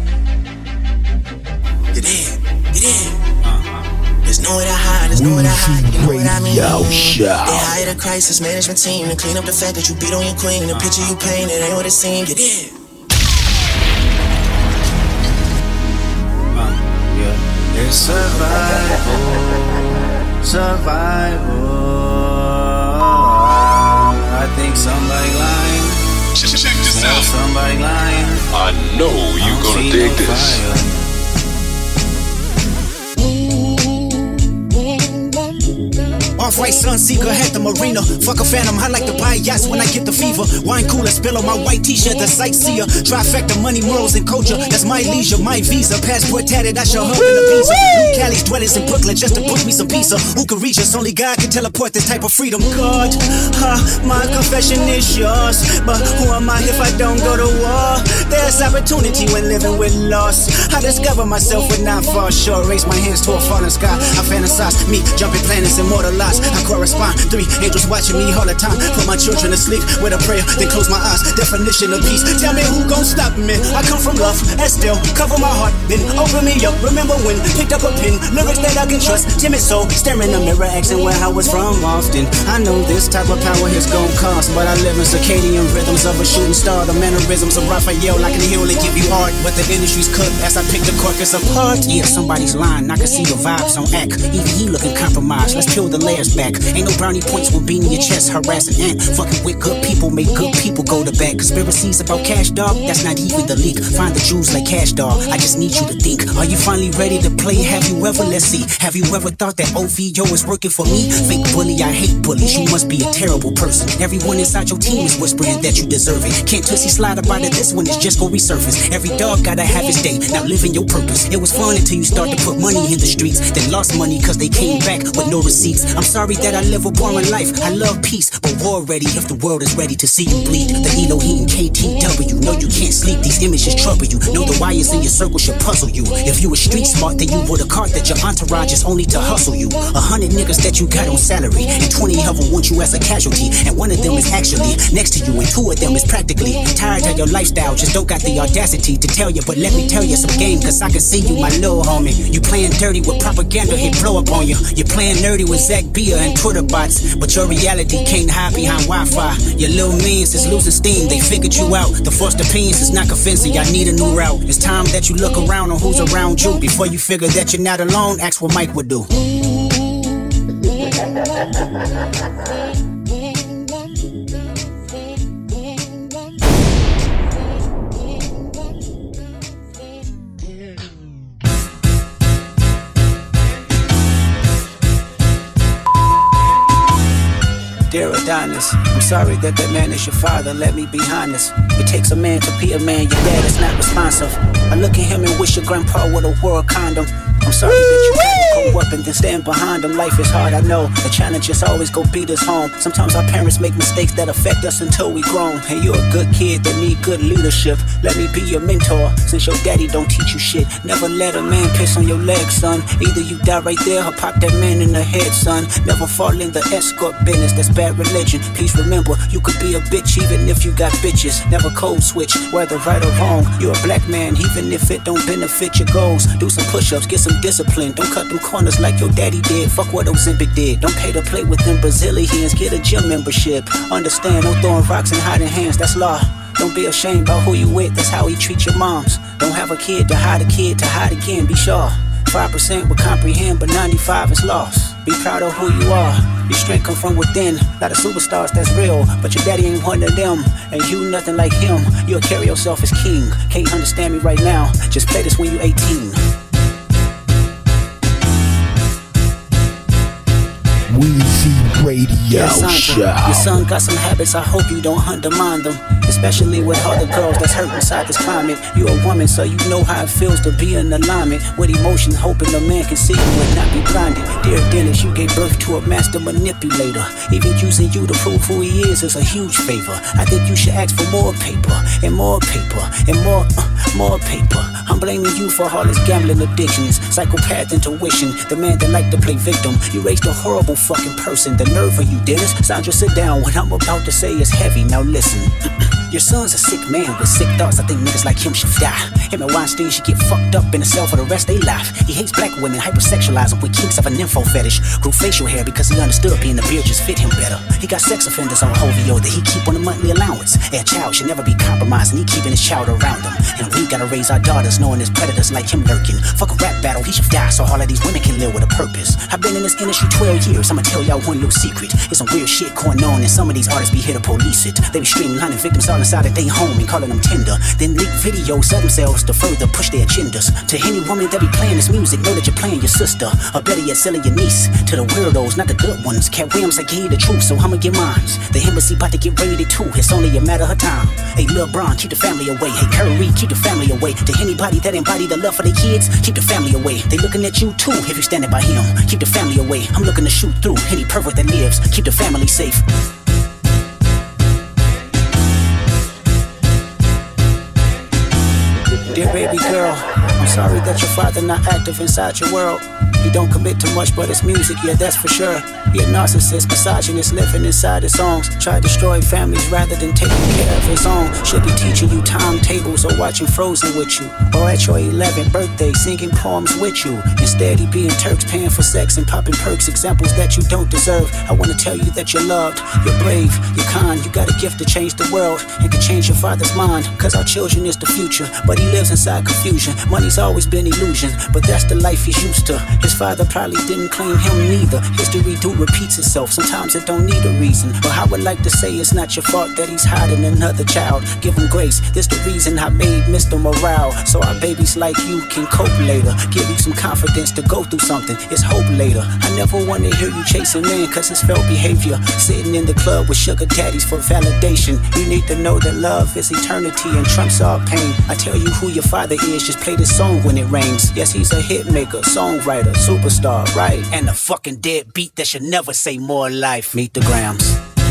You did. You did. There's nowhere to hide, there's nowhere to hide. You know what I mean? They hired a crisis management team to clean up the fact that you beat on your queen. The picture you painted ain't what it seemed. You did. It's survival, survival. I think somebody lying. Check this out. Somebody lying. I know you gonna dig this. Off-white Sunseeker, had the marina. Fuck a phantom, I like to buy yachts when I get the fever. Wine cooler, spill on my white t-shirt, the sightseer. Trifecta, money, morals, and culture. That's my leisure, my visa. Passport tatted, I show her in a visa. New Cali's dwellers in Brooklyn just to book me some pizza. Who can reach us? Only God can teleport this type of freedom. God, my confession is yours. But who am I if I don't go to war? There's opportunity when living with loss. I discover myself when I fall short. Raise my hands to a falling sky. I fantasize me jumping planets, immortalized. stars, I correspond. 3 angels watching me all the time. Put my children to sleep with a prayer, then close my eyes. Definition of peace. Tell me who gon' stop me? I come from love and still cover my heart. Then open me up. Remember when picked up a pen, lyrics that I can trust. Timid soul, staring in the mirror, asking where I was from often. I know this type of power is gon' cost, but I live in circadian rhythms of a shooting star. The mannerisms of Raphael, I can heal and give you art, but the industry's cooked as I pick the carcass apart. Yeah, somebody's lying, I can see your vibes on act. Even he looking compromised, let's peel the layers back. Ain't no brownie points with beating your chest, harassing ant. Fucking with good people, make good people go to bed. Conspiracies about cash, dog, that's not even the leak. Find the jewels like cash, dog, I just need you to think. Are you finally ready to play? Have you ever, let's see, have you ever thought that OVO is working for me? Fake bully, I hate bullies, you must be a terrible person. Everyone inside your team is whispering that you deserve it. Can't tussy slide up out of this one, it's just gon' resurface. Every dog gotta have his day, now living your purpose. It was fun until you start to put money in the streets, then lost money cause they came back with no receipts. I'm sorry that I live a boring life, I love peace, but war ready if the world is ready to see you bleed. The Elohim KTW, know you can't sleep, these images trouble you. Know the wires in your circle should puzzle you. If you were street smart, then you would've caught that your entourage is only to hustle you. 100 niggas that you got on salary, and 20 of them want you as a casualty, and one of them is actually next to you, and 2 of them is practically tired of your lifestyle, just don't got the audacity to tell you. But let me tell you some game, cause I can see you, my little homie. You playing dirty with propaganda, hit blow up on you. You're playing nerdy with Zach Bia and Twitter bots, but your reality can't hide behind Wi-Fi. Your little means is losing steam, they figured you out. The forced opinions is not convincing, I need a new route. It's time that you look around on who's around you. Before you figure that you're not alone, ask what Mike would do. Dear Adonis, I'm sorry that man is your father, let me be honest. It takes a man to be a man, your dad is not responsive. I look at him and wish your grandpa would have wore a condom. I'm sorry that you had to go up and then stand behind him. Life is hard, I know. The challenges always go beat us home. Sometimes our parents make mistakes that affect us until we grown. Hey, you're a good kid that need good leadership. Let me be your mentor, since your daddy don't teach you shit. Never let a man piss on your leg, son. Either you die right there or pop that man in the head, son. Never fall in the escort business, that's bad religion. Please remember, you could be a bitch even if you got bitches. Never code switch, whether right or wrong. You're a black man, even if it don't benefit your goals. Do some push-ups, get some discipline. Don't cut them corners like your daddy did. Fuck what Ozempic did. Don't pay to play with them Brazilians. Get a gym membership. Understand, no throwing rocks and hiding hands, that's law. Don't be ashamed about who you with, that's how he treat your moms. Don't have a kid to hide again, be sure. 5% will comprehend, but 95 is lost. Be proud of who you are. Your strength come from within. Lot of superstars, that's real, but your daddy ain't one of them. And you nothing like him. You'll carry yourself as king. Can't understand me right now. Just play this when you 18. Weezy Radio Show. Your son got some habits, I hope you don't undermine them. Especially with all the girls that's hurt inside this climate. You a woman, so you know how it feels to be in alignment with emotions, hoping a man can see you and not be blinded. Dear Dennis, you gave birth to a master manipulator. Even using you to prove who he is a huge favor. I think you should ask for more paper, and more paper, and more paper. I'm blaming you for all his gambling addictions, psychopath intuition, the man that like to play victim. You raised a horrible fucking person, the nerve of you, Dennis. Sandra, sit down, what I'm about to say is heavy, now listen. Your son's a sick man with sick thoughts, I think niggas like him should die. Him and Weinstein should get fucked up in a cell for the rest of their life. He hates black women, hypersexualize them with kinks of an info fetish. Grew facial hair because he understood being a beard just fit him better. He got sex offenders on OVO that he keep on a monthly allowance. A child should never be compromised and he keeping his child around him. And we gotta raise our daughters knowing there's predators like him lurking. Fuck a rap battle, he should die so all of these women can live with a purpose. I've been in this industry 12 years, I'ma tell y'all one little secret. There's some weird shit going on and some of these artists be here to police it. They be streamlining victims all inside of their home and calling them tender. Then leak videos of themselves to further push their agendas. To any woman that be playing this music, know that you're playing your sister. Or better yet, selling your niece. To the weirdos, not the good ones. Cat Williams, I gave you the truth, so I'ma get mines. The embassy about to get raided too, it's only a matter of time. Hey, Lil Bron, keep the family away. Hey, Curry, keep the family away. To anybody that embody the love for their kids, keep the family away. They looking at you too, if you're standing by him. Keep the family away. I'm looking to shoot through any pervert that lives. Keep the family safe. Dear baby girl, I'm sorry that your father not active inside your world. He don't commit to much, but it's music, yeah, that's for sure. He a narcissist, misogynist, living inside his songs. Try to destroy families rather than taking care of his own. Should be teaching you timetables or watching Frozen with you. Or at your 11th birthday, singing poems with you. Instead, he being Turks, paying for sex and popping perks. Examples that you don't deserve. I wanna tell you that you're loved, you're brave, you're kind. You got a gift to change the world and can change your father's mind. Cause our children is the future, but he lives inside confusion. Money's always been illusion, but that's the life he's used to. His father probably didn't claim him neither. History do repeats itself, sometimes it don't need a reason. But I would like to say it's not your fault that he's hiding another child. Give him grace, this the reason I made Mr. Morale. So our babies like you can cope later. Give you some confidence to go through something, it's hope later. I never wanna hear you chasing men cause it's felt behavior. Sitting in the club with sugar daddies for validation. You need to know that love is eternity and trumps all pain. I tell you who your father is, just play this song when it rains. Yes, he's a hit maker, songwriter, superstar, right? And a fucking dead beat that should never say more life. Meet the Grams.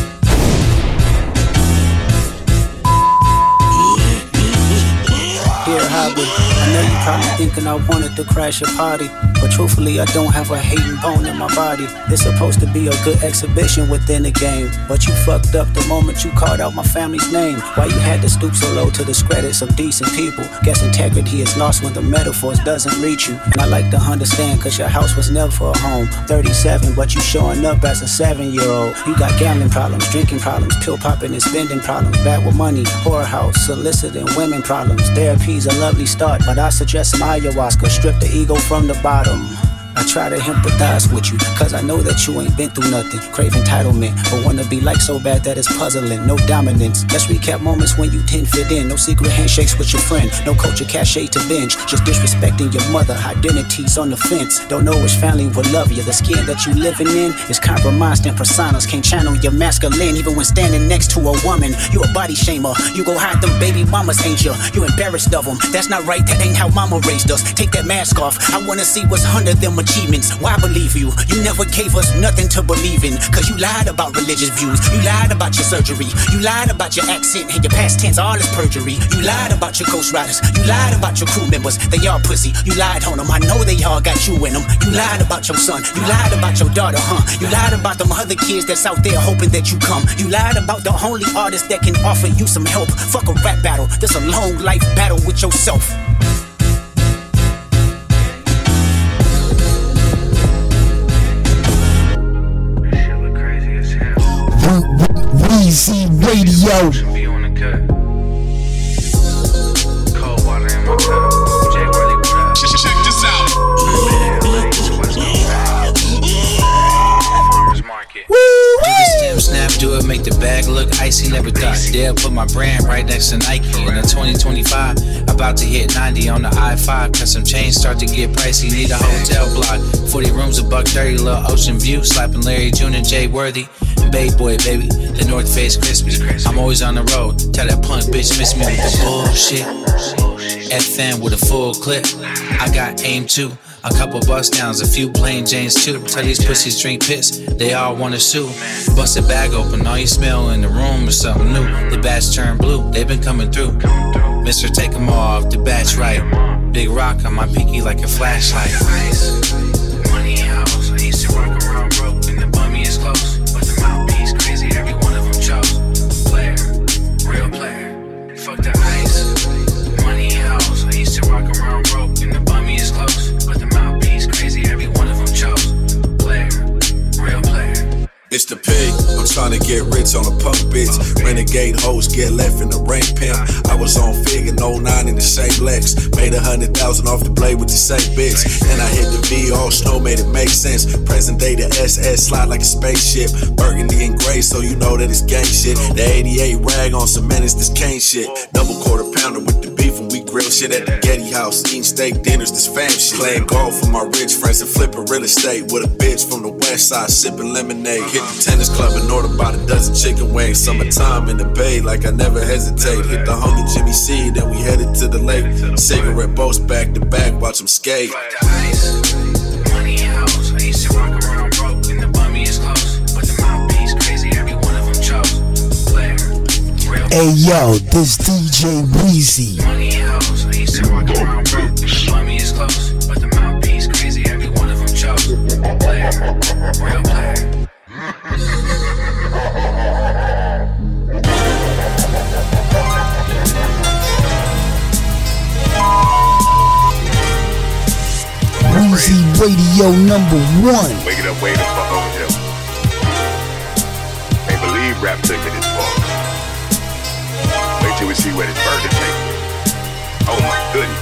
Here, Hobby, I know you probably thinking I wanted to crash your party, but truthfully I don't have a hating bone in my body. It's supposed to be a good exhibition within the game, but you fucked up the moment you called out my family's name. Why you had to stoop so low to discredit some decent people? Guess integrity is lost when the metaphors doesn't reach you. And I like to understand cause your house was never a home. 37 but you showing up as a 7-year-old. You got gambling problems, drinking problems, pill popping and spending problems, bad with money, whorehouse, soliciting women problems. Therapy's a lovely start, but I suggest some ayahuasca, strip the ego from the bottom. I try to empathize with you, cause I know that you ain't been through nothing. Crave entitlement, but wanna be like so bad that it's puzzling. No dominance, let's recap moments when you didn't fit in. No secret handshakes with your friend, no culture cachet to binge. Just disrespecting your mother, identities on the fence. Don't know which family will love you. The skin that you living in is compromised and personas. Can't channel your masculine even when standing next to a woman. You a body shamer, you go hide them baby mamas, ain't you? You embarrassed of them, that's not right, that ain't how mama raised us. Take that mask off, I wanna see what's under them achievements. Why believe you? You never gave us nothing to believe in. Cause you lied about religious views. You lied about your surgery. You lied about your accent and your past tense, all is perjury. You lied about your ghost riders. You lied about your crew members. They all pussy. You lied on them. I know they all got you in them. You lied about your son. You lied about your daughter, huh? You lied about them other kids that's out there hoping that you come. You lied about the only artist that can offer you some help. Fuck a rap battle. This a long life battle with yourself. Weezy Radio. Cold water in my cup. Jay Worley, what up? Check this out. Farmers market. Stem snap, do it, make the bag look icy. Never thought they'll put my brand right next to Nike. In the 2025, about to hit 90 on the I-5. Cause some chains start to get pricey. Need a hotel block, 40 rooms, $130, little ocean view. Slapping Larry June and Jay Worthy. Bay boy, baby, the North Face crispy. I'm always on the road. Tell that punk bitch miss me with the bullshit. FN with a full clip. I got aim too. A couple bust downs, a few plain Janes too. Tell these pussies drink piss, they all wanna sue. Bust a bag open, all you smell in the room is something new. The batch turned blue, they been coming through. Mister, take them off, the batch right. Big rock on my pinky like a flashlight. Money house, I used to rock around broke and the bummy is close. But the mouthpiece crazy, every one of them chose. Player, real player, fuck the ice. Money house, I used to rock around broke and the bummy is close. But the mouthpiece crazy, every one of them chose. Player, real player. It's the pig, I'm trying to get rich on a punk bitch. Renegade hoes get left in the rank pimp. I was on Fig in 09 in the same Lex. Made 100,000 off the blade with the same bitch. Then I hit the V, all snow made it make sense. Present day the SS slide like a spaceship. Burgundy and gray, so you know that it's gang shit. The 88 rag on some menace, this cane shit. Double quarter pounder with the beef and we grill shit at the Getty house. Eating steak dinners, this fam shit. Playing golf with my rich friends and flipping real estate. With a bitch from the west side sipping lemonade. Hit the tennis club and order about a dozen chicken wings. Summertime in the bay like I never hesitate. Hit the Hungry Jimmy C, then we headed to the lake. Cigarette boats back to back, watch them skate. Money house, I used to rock around broke and the bummy is close. But the mouthpiece crazy, every one of them chose. Player, real. Hey yo, this DJ Weezy. Money house, I used to rock around broke and the bummy is close. But the mouthpiece crazy, every one of them chose. Real player. Weezy Radio #1. Wake it up, wait the fuck over here. Can't believe rap took me this far. Wait till we see where this burger takes me. Oh my goodness.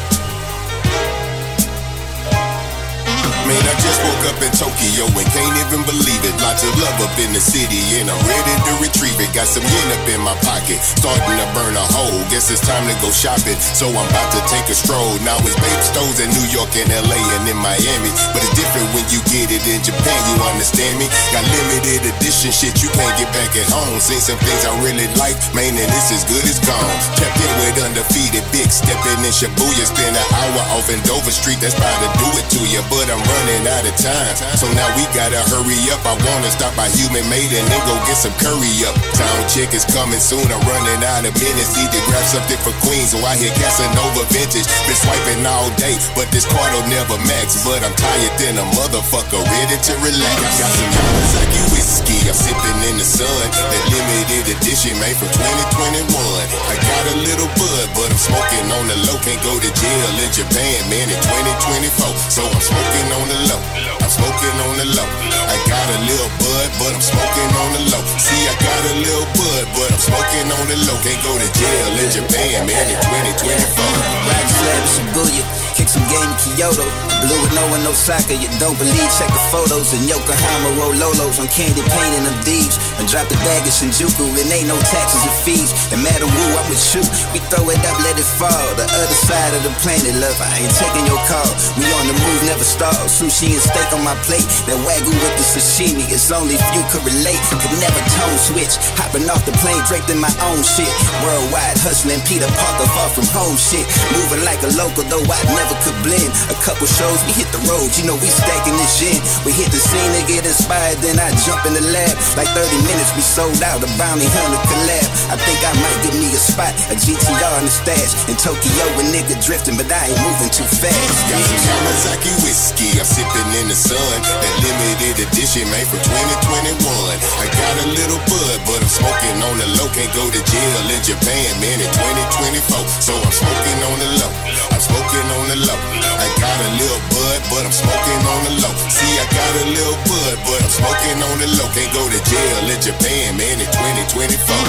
Man, I just woke up in Tokyo and can't even believe it. Lots of love up in the city and I'm ready to retrieve it. Got some yen up in my pocket, starting to burn a hole. Guess it's time to go shopping, so I'm about to take a stroll. Now it's babe stores in New York and LA and in Miami, but it's different when you get it in Japan, you understand me? Got limited edition shit you can't get back at home. Seen some things I really like, man, and this is good as gone. Tapped in with undefeated big, stepping in Shibuya. Spend an hour off in Dover Street, that's about to do it to you, but I'm running out of time, so now we gotta hurry up. I wanna stop by Human Made and then go get some curry up. Town chick is coming soon, I'm running out of minutes. Need to grab something for Queens, so I hit Casanova Vintage. Been swiping all day, but this card'll never max. But I'm tired than a motherfucker, ready to relax. Got some Yamazaki whiskey, I'm sipping in the sun. That limited edition made from 2021. I got a little bud, but I'm smoking on the low. Can't go to jail in Japan, man, in 2024. So I'm smoking on the low, I'm smoking on the low. I got a little bud, but I'm smoking on the low. See, I got a little bud, but I'm smoking on the low. Can't go to jail in Japan, man, in 2024. Black Slab in Shibuya, kick some game in Kyoto. Blue with no one, no Osaka, you don't believe, check the photos. In Yokohama, roll Lolos on candy painting them thieves. And drop the bag in Shinjuku, and ain't no taxes or fees. No matter who I'm with you, we throw it up, let it fall. The other side of the planet, love, I ain't taking your call. We on the move, never stall. Sushi and steak on my plate. That Wagyu with the sashimi, it's only few could relate. Could never tone switch. Hopping off the plane, draped in my own shit. Worldwide hustling, Peter Parker far from home shit. Moving like a local, though I never could blend. A couple shows, we hit the road, you know we stacking this shit. We hit the scene to get inspired, then I jump in the lab. Like 30 minutes, we sold out a bounty hunter collab. I think I might give me a spot, a GTR in the stash. In Tokyo, a nigga drifting, but I ain't moving too fast. Got some Yamazaki whiskey, I'm sipping in the sun. That limited edition made from 2021. I got a little bud, but I'm smoking on the low. Can't go to jail in Japan, man, in 2024. So I'm smoking on the low, I'm smoking on the low. I got a little bud, but I'm smoking on the low. See, I got a little bud, but I'm smoking on the low. Can't go to jail in Japan, man, in 2024.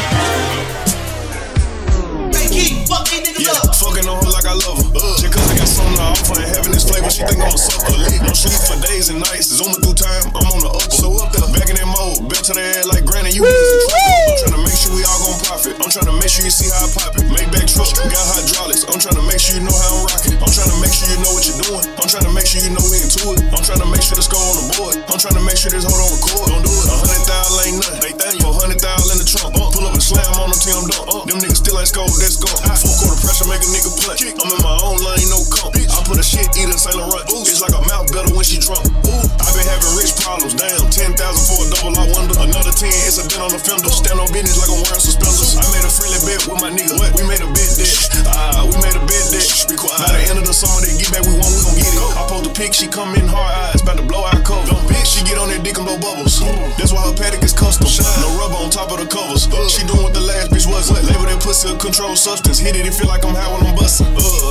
Yeah, fucking on her like I love her. Just cause I got something to offer and having this flavor, she think I'm a sucker. No sleep for days and nights, zooming through time, I'm on the upper. So up there, back in that mode, belt to the head like granny, you niggas in trouble. I'm trying to make sure we all gon' profit. I'm trying to make sure you see how I pop it. Make back truck, got hydraulics. I'm trying to make sure you know how I'm rocking. I'm trying to make sure you know what you're doing. I'm trying to make sure you know we into it. I'm trying to make sure the score on the board. I'm trying to make sure this hold on record. Don't do it. 100,000 ain't nothing. They think 400,000 in the trunk. Pull up and slam on them till I'm done. Them niggas still ain't scored, that's gone. Full quarter pressure make a nigga play. I'm in my own lane, no comp. I put a shit eater in Saint Laurent. It's like a mouth better when she drunk. I been having rich problems. Damn, 10,000 for a double, I wonder. Another 10, it's a dent on the fender. Stand on business like I'm wearing suspenders. I made a friendly bet with my nigga. We made a bet that. We made a bet that. By the end of the summer, they get back, we want, we gon' get it. I post a pic, she come in hard eyes, about to blow our cover. She get on that dick and blow bubbles. That's why her paddock is custom. No rubber on top of the covers. She doing what the last bitch wasn't. Label that pussy a controlled substance. Hit it, it feel like I'm high when I'm bustin'.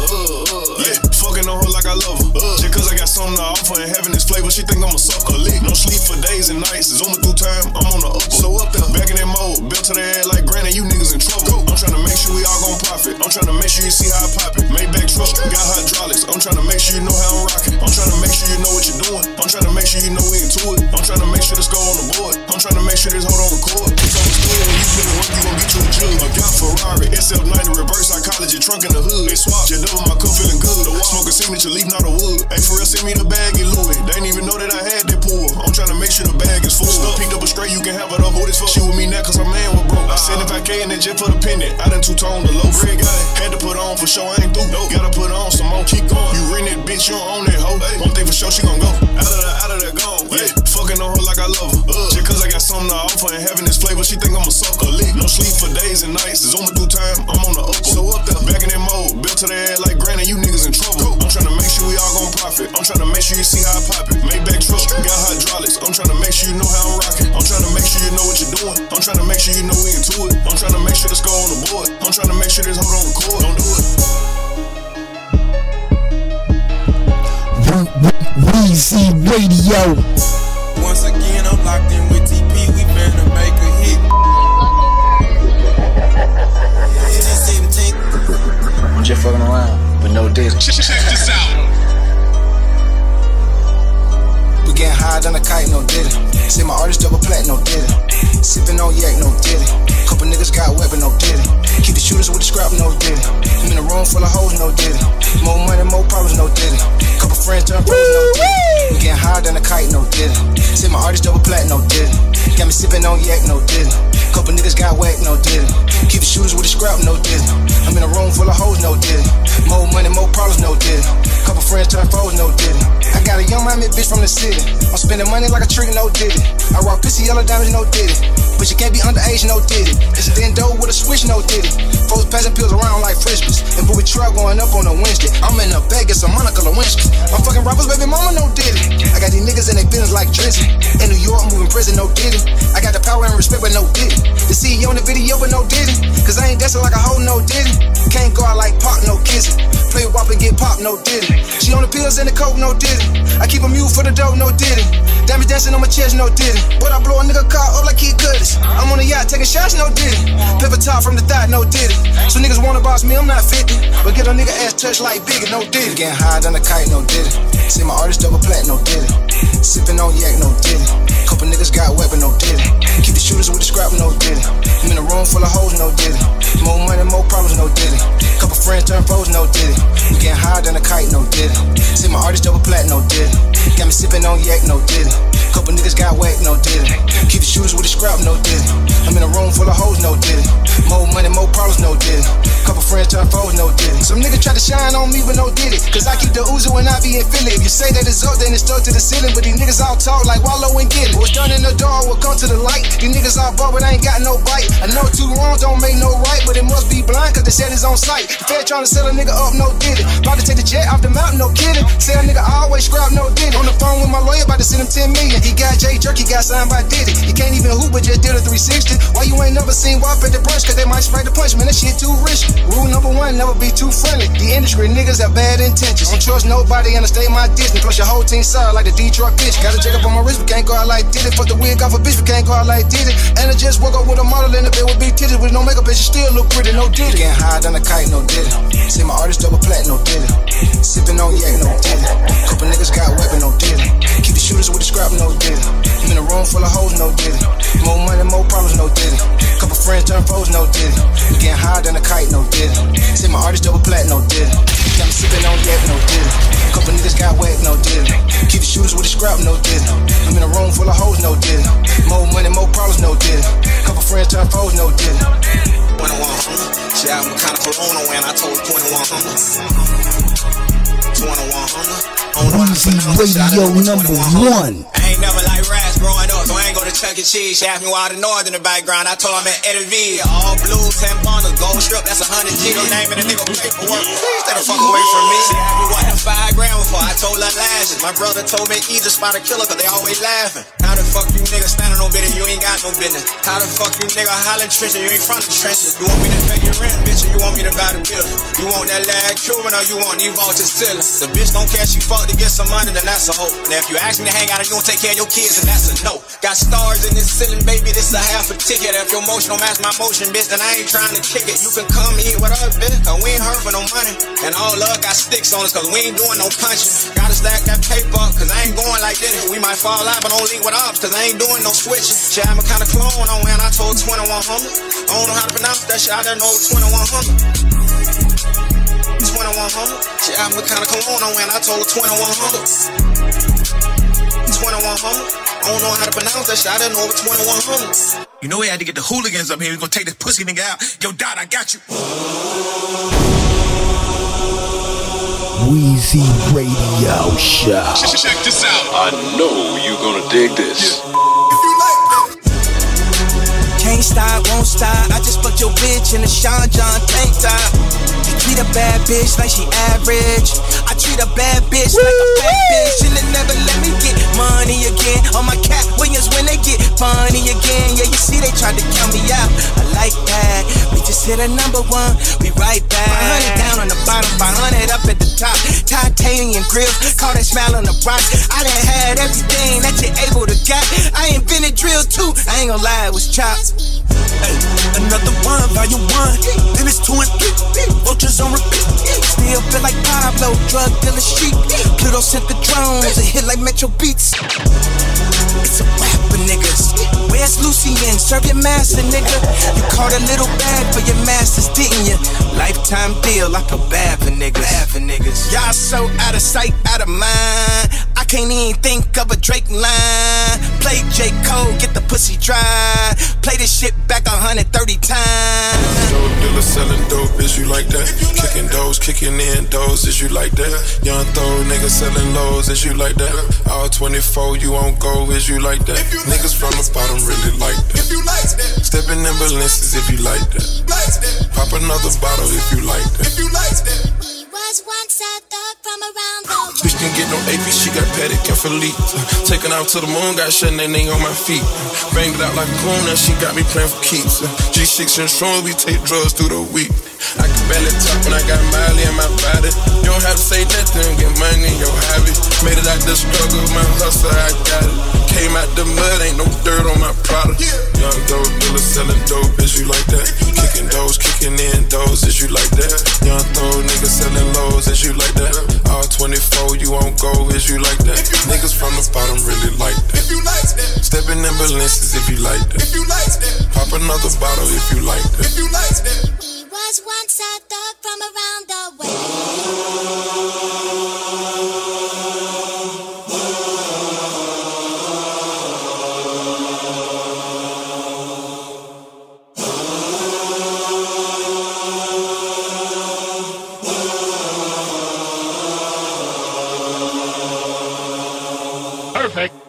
Yeah, fucking on her like I love her. Just cause I got something to offer and having this flavor, she think I'm a sucker. No sleep for days and nights, zooming through time, I'm on the upper. So up there, back in that mode, belt to the head like granny, you niggas in trouble. I'm trying to make sure we all gon' profit. I'm trying to make sure you see how I pop it. Make back truck, got hydraulics. I'm trying to make sure you know how I'm rocking. I'm trying to make sure you know what you're doing. I'm trying to make sure you know we into it. I'm trying to make sure the score on the board. I'm trying to make sure this hold on record. It's on the stool, when you put in work, you gon' get you a jug. A got Ferrari, SF90, reverse psychology, trunk in the hood. They swap, just double my cup feeling good. Smoke a signature, leaf not a wood. Hey, for real, send me the bag in Louis. They ain't even know that I had that pool. I'm trying to make sure the bag is full. Stuff picked up a straight, you can have it up. Who this fuck? She with me now cause her man was broke. I 75K in that jet for the pendant. I done two-tone the low red guy. Had to put on for sure, I ain't through. Gotta put on some more, keep going. You ring that bitch, you don't own that hoe. One thing for sure, she gon' go. Out of that gone. Yeah, fucking on her like I love her. Just cause I got something to offer and having this flavor, she think I'm a sucker. No sleep for days and nights, zooming through time, I'm on the upper. So up there, back in that mode, belt to the head like granny, you niggas in trouble. I'm trying to make sure we all gon' profit. I'm trying to make sure you see how I pop it. Make back truck, what you're doing. I'm trying to make sure you know we into it. I'm trying to make sure the score on the board. I'm trying to make sure this hold on record. Don't do it. Weezy Radio. Once again, I'm locked in with TP. We finna make a hit. I'm just fucking around, but no dick. Check this out. We getting high on the kite, no diddy. Say my artist double plat, no diddy. Sipping on yak, no diddy. Couple niggas got weapon, no diddy. Keep the shooters with the scrap, no diddy. I'm in a room full of hoes, no diddy. More money, more problems, no diddy. Couple friends turn pros, no diddy. We getting high on the kite, no diddy. Say my artist double plat, no diddy. Got me sipping on yak, no diddy. Couple niggas got whack, no diddy. Keep the shooters with the scrap, no diddy. I'm in a room full of hoes, no diddy. More money, more problems, no diddy. Couple friends turn foes, no diddy. I got a young Miami bitch from the city. I'm spending money like a trick, no diddy. I rock pissy yellow diamonds, no diddy. But you can't be underage, no diddy. It's a Dendo with a switch, no diddy. Folks passing pills around like frisbees. And booby truck going up on a Wednesday. I'm in a Vegas, a Monica Lewinsky. I'm fucking rappers, baby mama, no diddy. I got these niggas in their business like Drizzy. In New York, moving prison, no diddy. I got the power and respect, but no diddy. The CEO in the video, but no diddy. Cause I ain't dancing like a hoe, no diddy. Can't go out like Pac, no kissing. Play wop and get popped, no diddy. She on the pills and the coke, no diddy. I keep a mule for the dope, no diddy. Diamonds dancing on my chest, no diddy. But I blow a nigga car up like Kid Curtis. I'm on a yacht taking shots, no diddy. Pepper top from the thigh, no diddy. So niggas wanna boss me, I'm not 50. But get a nigga ass touched like Biggie, no diddy. Getting high on the kite, no diddy. See my artist double plat, no diddy. Sipping on yak, no diddy. Couple niggas got weapon, no diddy. Keep the shooters with the scrap, no diddy. I'm in a room full of hoes, no diddy. More money, more problems, no diddy. Couple friends turn foes, no diddy. We getting high on the kite, no diddy. See my artist double plat, no diddy. Got me sipping on yak, no diddy. Couple niggas got whack, no diddy. Keep the shooters with the scrap, no diddy. I'm in a room full of hoes, no diddy. More money, more problems, no diddy. Couple friends turn foes, no diddy. Some niggas try to shine on me, but no diddy. Cause I keep the Uzi when I be in Philly. If you say that it's up, then it's stuck to the ceiling. But these niggas all talk like Wallow and Gilly. What's done in the door will come to the light. These niggas all bought, but I ain't got no bite. I know two wrongs don't make no right, but it must be blind cause they said it's on sight. The Fed trying to sell a nigga up, no diddy. About to take the jet off the mountain, no kidding. Say a nigga always scrap, no diddy. On the phone with my lawyer, about to send him 10 million. He got J Jerk, he got signed by Diddy. He can't even hoop, but just did a 360. Why you ain't never seen WAP at the brunch? Cause they might spray the punch, man, that shit too rich. Rule number one, never be too friendly. The industry niggas have bad intentions. Don't trust nobody and stay my distance. Plus your whole team solid like the Detroit bitch. Got a check up on my wrist, but can't go out like Diddy. Fuck the wig off a bitch, but can't go out like Diddy. And I just woke up with a model in the bed with big titties. With no makeup, and she still look pretty, no Diddy. Getting high on the kite, no Diddy. See my artist double plat, no Diddy. Sipping on yak, no Diddy. Couple niggas got weapon, no Diddy. Keep the shooters with the scrap, no Diddy. I'm in a room full of hoes, no diddy. More money, more problems, no diddy. Couple friends turn foes, no diddy. We getting high on the kite, no diddy. See my artist double plat, no diddy. Got me sipping on yak, no diddy. Couple niggas got whack, no diddy. Keep the shooters with the scrap, no diddy. I'm in a room full of hoes, no diddy. More money, more problems, no diddy. Couple friends turn foes, no diddy. 2100. She had me kinda corona when I told 2100. 2100. Weezy Radio #1. I ain't never like rats growing up, so I ain't go to Chuck E. Cheese. She asked me why the noise in the background. I told her I'm at Eddie V. All blue, 10 bundles, gold strip, that's 100 G. No name in the nigga paperwork. Please stay the fuck away from me. She asked me what them 5 grand before. I told her lashes. My brother told me either spot a killer, cause they always laughing. How the fuck you niggas standing on business? You ain't got no business. How the fuck you nigga hollering trenches? You ain't from the trenches. You want me to pay your rent, bitch, or you want me to buy the building? You want that lad Cuban or you want these vultures stealing? The bitch don't care, she fuck to get some money, then that's a hoe. Now if you ask me to hang out and you don't take care of your kids, then that's a no. Got stars in this ceiling, baby, this a half a ticket. If your motion don't match my motion, bitch, then I ain't trying to kick it. You can come eat with us, bitch, cause we ain't hurt for no money. And all love got sticks on us, cause we ain't doing no punching. Gotta stack that paper, cause I ain't going like this. We might fall out, but don't link with ops, cause I ain't doing no switching. Shit, I'm a kinda clone on when I told 2100. I don't know how to pronounce that shit, I didn't know 2100. 2100. Shit, I'm a kinda cologne on when I told 2100. 2100. I don't know how to pronounce that shit, I didn't know it was 2100. You know we had to get the hooligans up here. We gonna take this pussy nigga out. Yo, Dot, I got you. Weezy Radio Show. Check this out. I know you gonna dig this. Can't stop, won't stop. I just fucked your bitch in a Sean John tank top. You treat a bad bitch like she average. I treat a bad bitch like a bad bitch, and they never let me get money again. On my Cat Williams when they get funny again. Yeah, you see they tried to count me out. I like that. We just hit a number one. We right back. 500 down on the bottom, 500 up at the top. Titanium grills, call that smile on the rock. I done had everything that you're able to get. I invented drill too. I ain't gonna lie, it was chopped. Hey, another one, volume 1. Then it's 2 and 3. Vultures on repeat. Still feel like Pablo, drug dealer sheep. Pluto sent the drones, a hit like Metro Beats. It's a rap for niggas. Where's Lucien? Serve your master, nigga. You caught a little bag for your masters, didn't you? Lifetime deal, I feel bad for niggas. Bad for niggas. Y'all so out of sight, out of mind. I can't even think of a Drake line. Play J. Cole, get the pussy dry. Play this shit back 130 times. Dope dealer selling dope, is you like that? Kicking doors, kicking in doors, is you like that? Young throw niggas selling lows, is you like that? All 24, you won't go, is you like that? Niggas from the bottom really like that. Stepping in balances if you like that. Pop another bottle if you like that. Bitch didn't get no AP, she got Patek and Philippe. Taking out to the moon, got Chanel on my feet. Banged it out like a coon, now she got me playing for keeps. G6 insurance, we take drugs through the week. I can barely talk when I got Miley in my body. You don't have to say nothing, get money in your hobby. Made it out the struggle, my hustle, I got it. Came out the mud, ain't no dirt on my product. Young dope dealer selling dope, is you like that? Kicking doors, kicking in doors, is you like that? Young throw niggas selling lows, is you like that? All 24, you won't go, is you like that? Niggas from the bottom really like that. Stepping in balances if you like that. Pop another bottle if you like that. Was once a thug from around the way. Perfect.